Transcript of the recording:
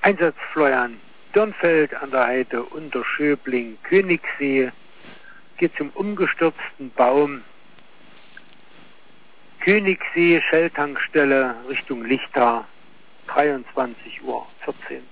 Einsatz Florian Dürnfeld an der Heide unter Schöbling, Königssee. Geht zum umgestürzten Baum. Königssee, Shell-Tankstelle Richtung Lichta, 23:14 Uhr.